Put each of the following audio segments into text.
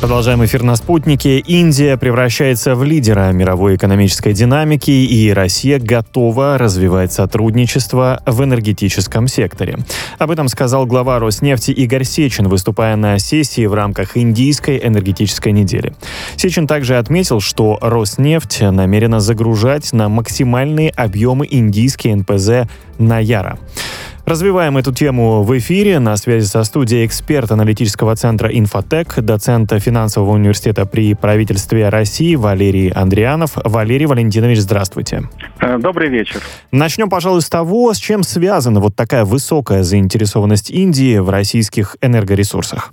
Продолжаем эфир на «Спутнике». Индия превращается в лидера мировой экономической динамики, и Россия готова развивать сотрудничество в энергетическом секторе. Об этом сказал глава Роснефти Игорь Сечин, выступая на сессии в рамках Индийской энергетической недели. Сечин также отметил, что Роснефть намерена загружать на максимальные объемы индийский НПЗ «Наяра». Развиваем эту тему в эфире. На связи со студией эксперт аналитического центра «Инфотек», доцент финансового университета при правительстве России Валерий Андрианов. Валерий Валентинович, здравствуйте. Добрый вечер. Начнем, пожалуй, с того, с чем связана вот такая высокая заинтересованность Индии в российских энергоресурсах.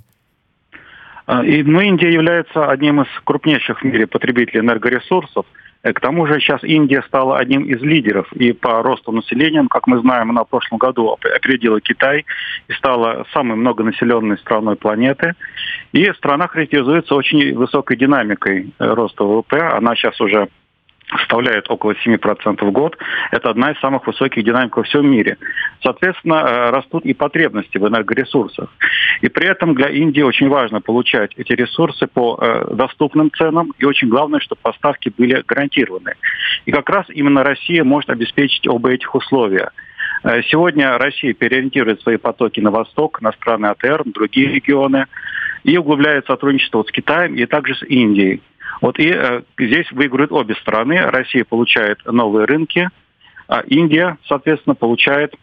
Индия является одним из крупнейших в мире потребителей энергоресурсов. К тому же сейчас Индия стала одним из лидеров и по росту населения, как мы знаем, она в прошлом году опередила Китай и стала самой многонаселенной страной планеты. И страна характеризуется очень высокой динамикой роста ВВП. Она сейчас уже составляет около 7% в год. Это одна из самых высоких динамик во всем мире. Соответственно, растут и потребности в энергоресурсах. И при этом для Индии очень важно получать эти ресурсы по доступным ценам. И очень главное, чтобы поставки были гарантированы. И как раз именно Россия может обеспечить оба этих условия. Сегодня Россия переориентирует свои потоки на восток, на страны АТР, на другие регионы. И углубляет сотрудничество с Китаем и также с Индией. Здесь выигрывают обе стороны. Россия получает новые рынки, а Индия, соответственно, получает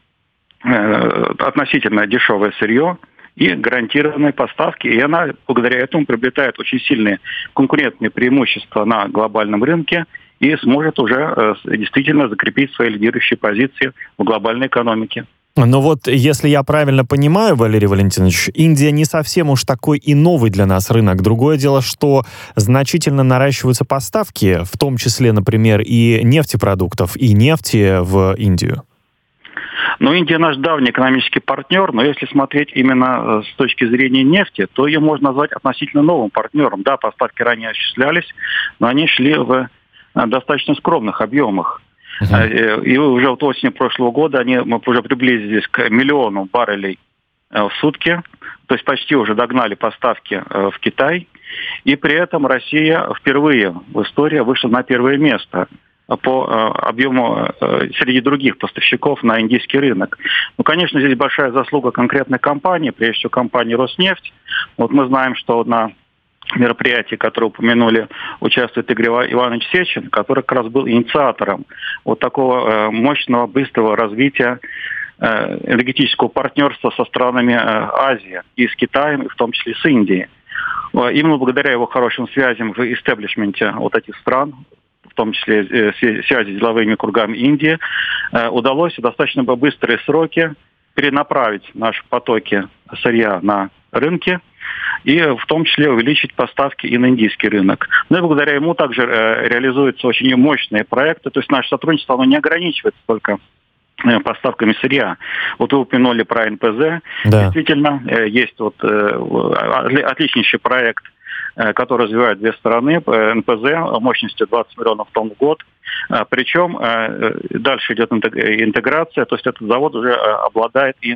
относительно дешевое сырье и гарантированные поставки. И она благодаря этому приобретает очень сильные конкурентные преимущества на глобальном рынке и сможет уже действительно закрепить свои лидирующие позиции в глобальной экономике. Но вот, если я правильно понимаю, Валерий Валентинович, Индия не совсем уж такой и новый для нас рынок. Другое дело, что значительно наращиваются поставки, в том числе, например, и нефтепродуктов, и нефти в Индию. Индия наш давний экономический партнер, но если смотреть именно с точки зрения нефти, то ее можно назвать относительно новым партнером. Да, поставки ранее осуществлялись, но они шли в достаточно скромных объемах. И уже вот осенью прошлого года мы уже приблизились к 1 миллиону баррелей в сутки, то есть почти уже догнали поставки в Китай. И при этом Россия впервые в истории вышла на первое место по объему среди других поставщиков на индийский рынок. Конечно, здесь большая заслуга конкретной компании, прежде всего компании «Роснефть». Вот мы знаем, что на мероприятии, которое упомянули, участвует Игорь Иванович Сечин, который как раз был инициатором вот такого мощного, быстрого развития энергетического партнерства со странами Азии, и с Китаем, и в том числе с Индией. Именно благодаря его хорошим связям в истеблишменте вот этих стран, в том числе связи с деловыми кругами Индии, удалось в достаточно быстрые сроки перенаправить наши потоки сырья на рынки, и в том числе увеличить поставки и на индийский рынок. И благодаря ему также реализуются очень мощные проекты. То есть наше сотрудничество оно не ограничивается только поставками сырья. Вот вы упомянули про НПЗ. Да. Действительно, есть отличнейший проект, который развивает две стороны. НПЗ мощностью 20 миллионов тонн в год. Причем дальше идет интеграция. То есть этот завод уже обладает и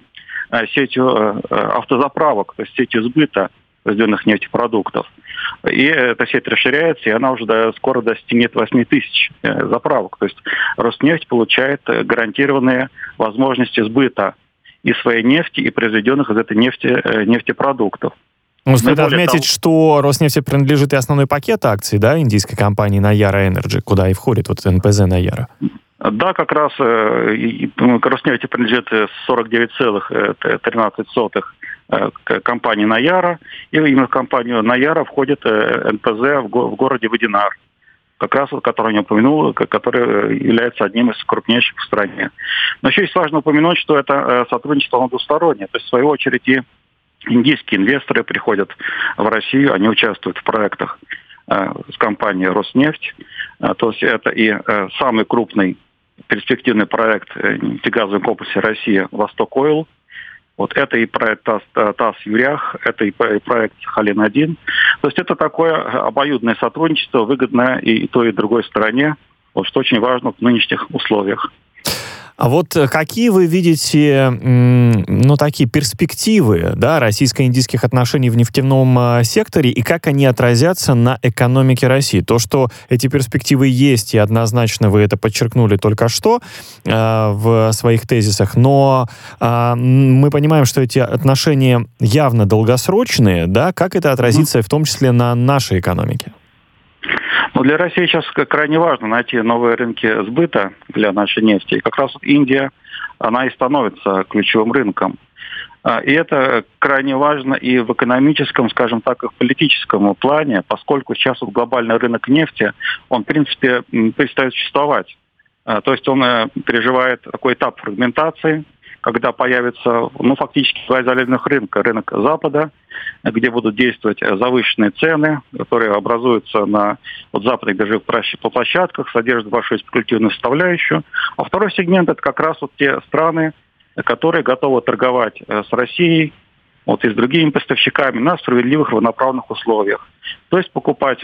сетью автозаправок, то есть сетью сбыта произведенных нефтепродуктов. И эта сеть расширяется, и она уже скоро достигнет 8 тысяч заправок. То есть Роснефть получает гарантированные возможности сбыта и своей нефти, и произведенных из этой нефти нефтепродуктов. Стоит отметить, что Роснефти принадлежит и основной пакет акций, да, индийской компании Nayara Energy, куда и входит вот НПЗ Nayara. Да, как раз Роснефти принадлежит 49,13% компании Nayara, и именно в компанию Nayara входит НПЗ в городе Вадинар, как раз который я упомянул, который является одним из крупнейших в стране. Но еще есть важно упомянуть, что это сотрудничество двустороннее, то есть в свою очередь и индийские инвесторы приходят в Россию, они участвуют в проектах с компанией «Роснефть». То есть это и самый крупный перспективный проект нефтегазового комплекса России «Восток-Ойл». Вот это и проект ТАСС-Юрях, это и проект Сахалин-1. То есть это такое обоюдное сотрудничество, выгодное и той, и другой стороне, вот что очень важно в нынешних условиях. А вот какие вы видите, такие перспективы, да, российско-индийских отношений в нефтяном секторе, и как они отразятся на экономике России? То, что эти перспективы есть, и однозначно вы это подчеркнули только что в своих тезисах, но мы понимаем, что эти отношения явно долгосрочные, да, как это отразится в том числе на нашей экономике? Но для России сейчас крайне важно найти новые рынки сбыта для нашей нефти. И как раз вот Индия, она и становится ключевым рынком. И это крайне важно и в экономическом, скажем так, и в политическом плане, поскольку сейчас вот глобальный рынок нефти, он, в принципе, перестает существовать. То есть он переживает такой этап фрагментации, когда появится, фактически два изолированных рынка. Рынок Запада, где будут действовать завышенные цены, которые образуются на западных биржевых площадках, содержат большую спекулятивную составляющую. А второй сегмент – это как раз вот те страны, которые готовы торговать с Россией и с другими поставщиками на справедливых равноправных условиях. То есть покупать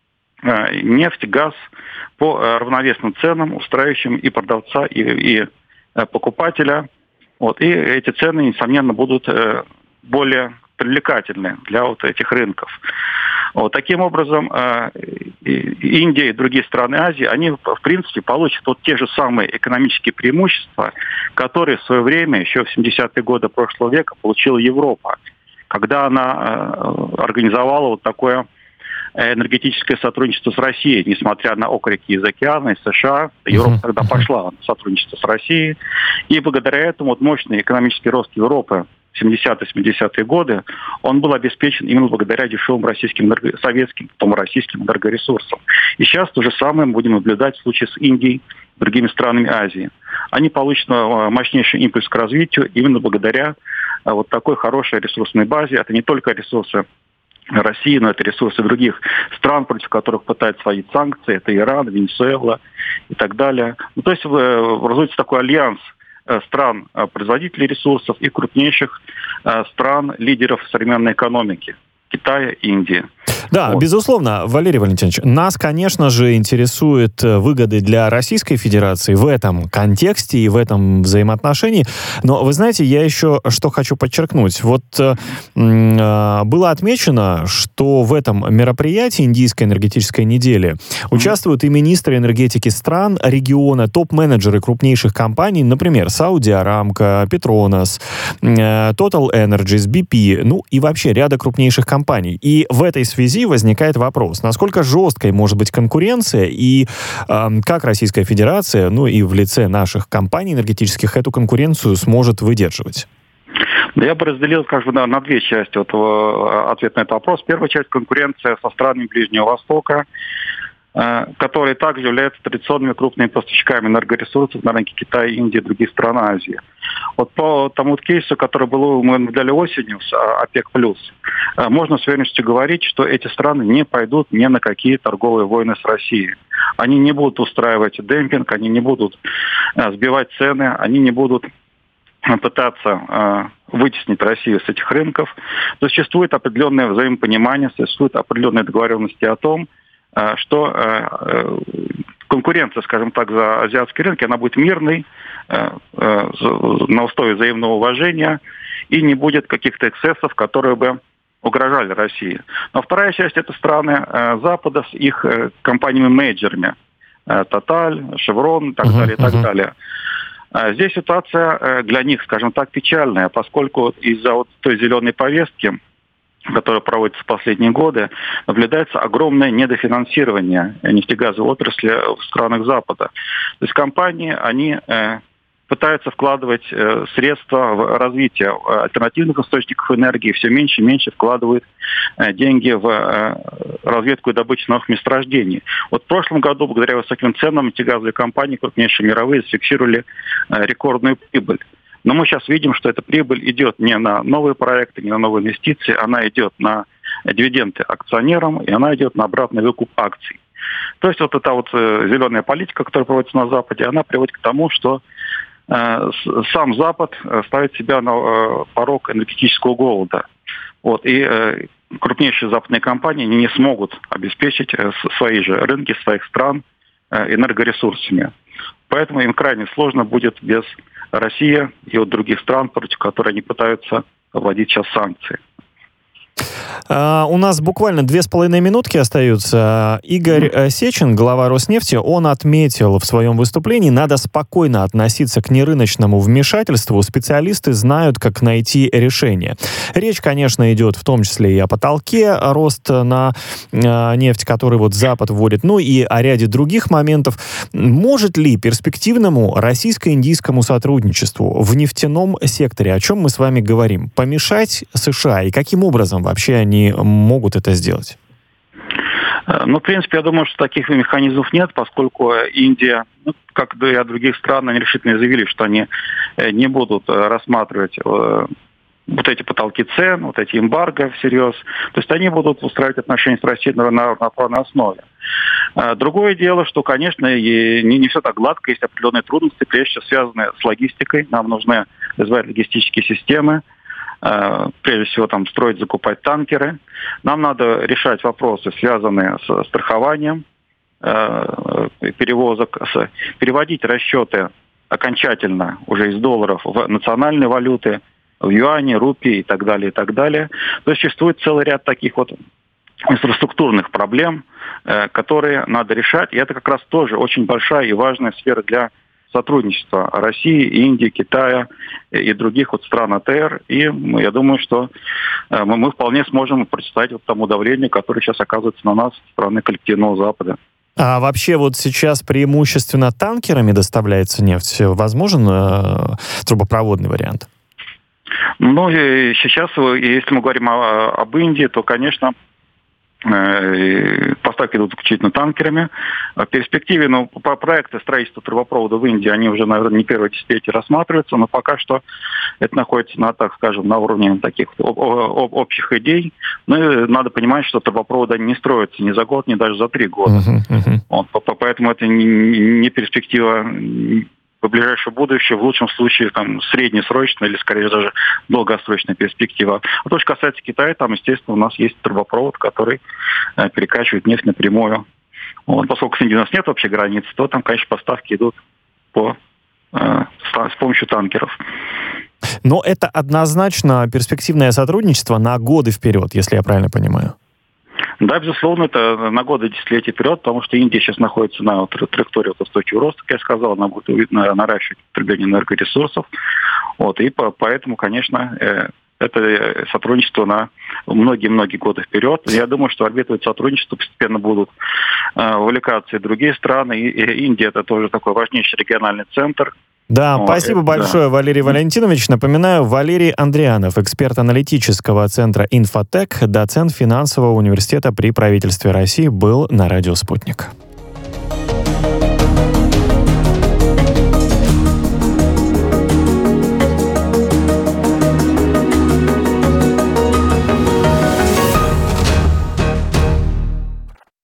нефть, газ по равновесным ценам, устраивающим и продавца, и покупателя. И эти цены, несомненно, будут более привлекательны для этих рынков. Таким образом, Индия и другие страны Азии, они, в принципе, получат те же самые экономические преимущества, которые в свое время, еще в 70-е годы прошлого века, получила Европа, когда она организовала такое энергетическое сотрудничество с Россией, несмотря на окрики из океана, из США. Европа тогда пошла в сотрудничество с Россией. И благодаря этому мощный экономический рост Европы в 70-80-е годы, он был обеспечен именно благодаря дешевым советским, потом российским энергоресурсам. И сейчас то же самое мы будем наблюдать в случае с Индией и другими странами Азии. Они получат мощнейший импульс к развитию именно благодаря такой хорошей ресурсной базе. Это не только ресурсы России, но это ресурсы других стран, против которых пытаются вводить санкции. Это Иран, Венесуэла и так далее. То есть образуется такой альянс стран-производителей ресурсов и крупнейших стран-лидеров современной экономики. Китая, Индии. Да, безусловно, Валерий Валентинович, нас, конечно же, интересуют выгоды для Российской Федерации в этом контексте и в этом взаимоотношении. Но, вы знаете, я еще что хочу подчеркнуть. Было отмечено, что в этом мероприятии Индийской энергетической недели участвуют и министры энергетики стран региона, топ-менеджеры крупнейших компаний, например, Saudi Aramco, Petronas, Total Energies, BP, и вообще ряда крупнейших компаний. И в этой связи возникает вопрос, насколько жесткой может быть конкуренция и как Российская Федерация, и в лице наших компаний энергетических эту конкуренцию сможет выдерживать? Да, я бы разделил на две части ответ на этот вопрос. Первая часть — конкуренция со странами Ближнего Востока, которые также являются традиционными крупными поставщиками энергоресурсов на рынке Китая, Индии и других стран Азии. По тому кейсу, который мы наблюдали осенью с ОПЕК+, можно с уверенностью говорить, что эти страны не пойдут ни на какие торговые войны с Россией. Они не будут устраивать демпинг, они не будут сбивать цены, они не будут пытаться вытеснить Россию с этих рынков. Существует определенное взаимопонимание, существуют определенные договоренности о том, что конкуренция, скажем так, за азиатские рынки, она будет мирной, на основе взаимного уважения, и не будет каких-то эксцессов, которые бы угрожали России. Но вторая часть — это страны Запада с их компаниями-мейджерами. Total, Chevron и так далее, и так далее. Здесь ситуация для них, скажем так, печальная, поскольку из-за той зеленой повестки, которая проводится в последние годы, наблюдается огромное недофинансирование нефтегазовой отрасли в странах Запада. То есть компании, они пытаются вкладывать средства в развитие альтернативных источников энергии, все меньше и меньше вкладывают деньги в разведку и добычу новых месторождений. В прошлом году, благодаря высоким ценам, нефтегазовые компании, крупнейшие мировые, зафиксировали рекордную прибыль. Но мы сейчас видим, что эта прибыль идет не на новые проекты, не на новые инвестиции, она идет на дивиденды акционерам, и она идет на обратный выкуп акций. То есть эта зеленая политика, которая проводится на Западе, она приводит к тому, что сам Запад ставит себя на порог энергетического голода. И крупнейшие западные компании не смогут обеспечить свои же рынки, своих стран энергоресурсами. поэтому им крайне сложно будет без России и от других стран, против которых они пытаются вводить сейчас санкции. У нас буквально 2,5 минутки остаются. Игорь Сечин, глава Роснефти, он отметил в своем выступлении, надо спокойно относиться к нерыночному вмешательству. Специалисты знают, как найти решение. Речь, конечно, идет в том числе и о потолке, рост на нефть, который вот Запад вводит, ну и о ряде других моментов. Может ли перспективному российско-индийскому сотрудничеству в нефтяном секторе, о чем мы с вами говорим, помешать США, и каким образом вообще они могут это сделать? Ну, в принципе, я думаю, что таких механизмов нет, поскольку Индия, как и от других стран, они решительно заявили, что они не будут рассматривать вот эти потолки цен, вот эти эмбарго всерьез. То есть они будут устраивать отношения с Россией на плановой основе. Другое дело, что, конечно, не все так гладко, есть определенные трудности, прежде всего связанные с логистикой. Нам нужны развивать логистические системы, прежде всего там строить, закупать танкеры. Нам надо решать вопросы, связанные с страхованием перевозок, переводить расчеты окончательно уже из долларов в национальные валюты, в юани, рупии и так далее, и так далее. То есть существует целый ряд таких вот инфраструктурных проблем, которые надо решать. И это как раз тоже очень большая и важная сфера для сотрудничества России, Индии, Китая и других вот стран АТР. И я думаю, что мы вполне сможем противостоять вот тому давлению, которое сейчас оказывается на нас со стороны коллективного Запада. А вообще вот сейчас преимущественно танкерами доставляется нефть? Возможен трубопроводный вариант? Ну, сейчас, если мы говорим об Индии, то, конечно, поставки идут исключительно танкерами. В перспективе, по проекту строительства трубопровода в Индии, они уже, наверное, не первое десятилетие рассматриваются, но пока что это находится на уровне таких общих идей. Ну и надо понимать, что трубопроводы не строятся ни за год, ни даже за 3 года. Поэтому это не перспектива в ближайшее будущее, в лучшем случае там среднесрочная или, скорее даже, долгосрочная перспектива. А то, что касается Китая, там, естественно, у нас есть трубопровод, который перекачивает нефть напрямую. Поскольку с Индией у нас нет вообще границ, то там, конечно, поставки идут с помощью танкеров. Но это однозначно перспективное сотрудничество на годы вперед, если я правильно понимаю. Да, безусловно, это на годы, десятилетия вперед, потому что Индия сейчас находится на траектории устойчивого роста, как я сказал, она будет наращивать потребление энергоресурсов. И поэтому, конечно, это сотрудничество на многие-многие годы вперед. Я думаю, что орбиту сотрудничество постепенно будут увлекаться и другие страны. И Индия – это тоже такой важнейший региональный центр. Да, спасибо большое, Валерий Валентинович. Напоминаю, Валерий Андрианов, эксперт аналитического центра «Инфотек», доцент финансового университета при правительстве России, был на радио «Спутник».